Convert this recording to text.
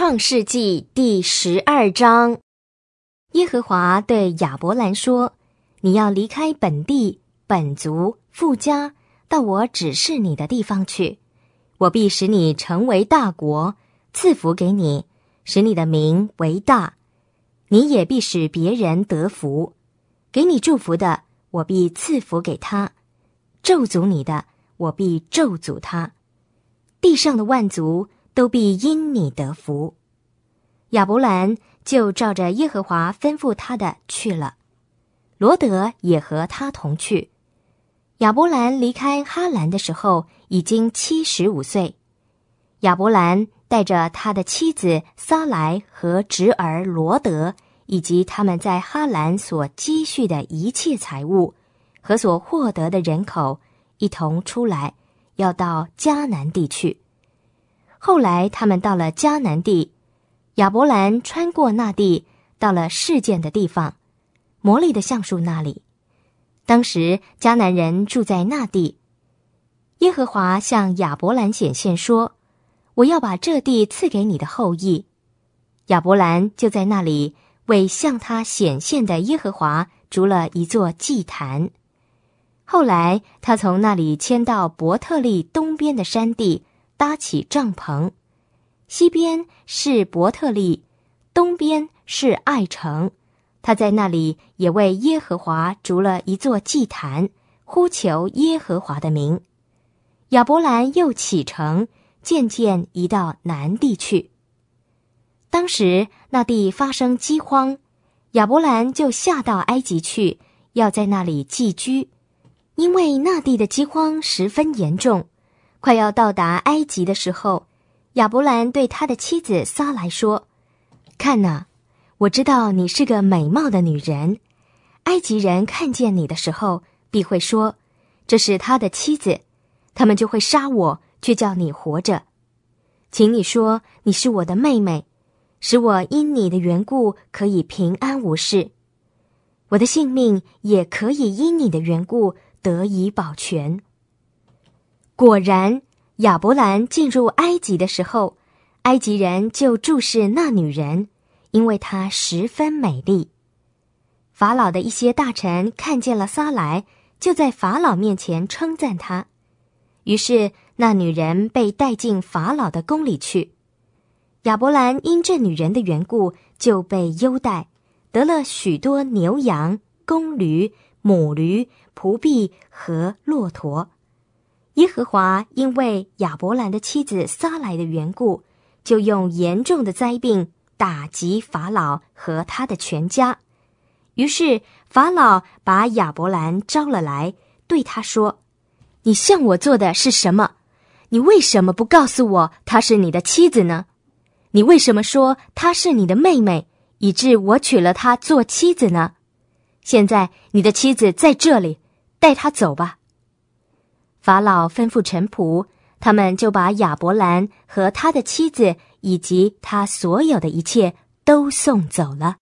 创世纪第12章，耶和华对亚伯兰说：你要离开本地、本族、父家，到我指示你的地方去。我必使你成为大国，赐福给你，使你的名为大。你也必使别人得福。给你祝福的，我必赐福给他；咒诅你的，我必咒诅他。地上的万族都必因你得福。亚伯兰就照着耶和华吩咐他的去了，罗得也和他同去。亚伯兰离开哈兰的时候已经75岁。亚伯兰带着他的妻子撒来和侄儿罗得，以及他们在哈兰所积蓄的一切财物和所获得的人口，一同出来，要到迦南地去。后来他们到了迦南地，亚伯兰穿过那地，到了示劍的地方，摩利的橡树那里。当时迦南人住在那地。耶和华向亚伯兰显现说：我要把这地赐给你的后裔。亚伯兰就在那里为向他显现的耶和华筑了一座祭坛。后来他从那里迁到伯特利东边的山地，搭起帐篷。西边是伯特利，东边是爱城。他在那里也为耶和华筑了一座祭坛，呼求耶和华的名。亚伯兰又启程，渐渐移到南地去。当时那地发生饥荒，亚伯兰就下到埃及去，要在那里寄居。因为那地的饥荒十分严重，快要到达埃及的时候，亚伯兰对他的妻子撒来说：看哪，我知道你是个美貌的女人，埃及人看见你的时候，必会说这是他的妻子，他们就会杀我，却叫你活着。请你说你是我的妹妹，使我因你的缘故可以平安无事，我的性命也可以因你的缘故得以保全。果然，亚伯兰进入埃及的时候，埃及人就注视那女人，因为她十分美丽。法老的一些大臣看见了撒来，就在法老面前称赞她。于是那女人被带进法老的宫里去。亚伯兰因这女人的缘故就被优待，得了许多牛羊、公驴、母驴、仆婢和骆驼。耶和华因为亚伯兰的妻子撒来的缘故，就用严重的灾病打击法老和他的全家。于是法老把亚伯兰招了来，对他说：你向我做的是什么？你为什么不告诉我她是你的妻子呢？你为什么说她是你的妹妹，以致我娶了她做妻子呢？现在你的妻子在这里，带她走吧。法老吩咐臣仆，他们就把亚伯兰和他的妻子以及他所有的一切都送走了。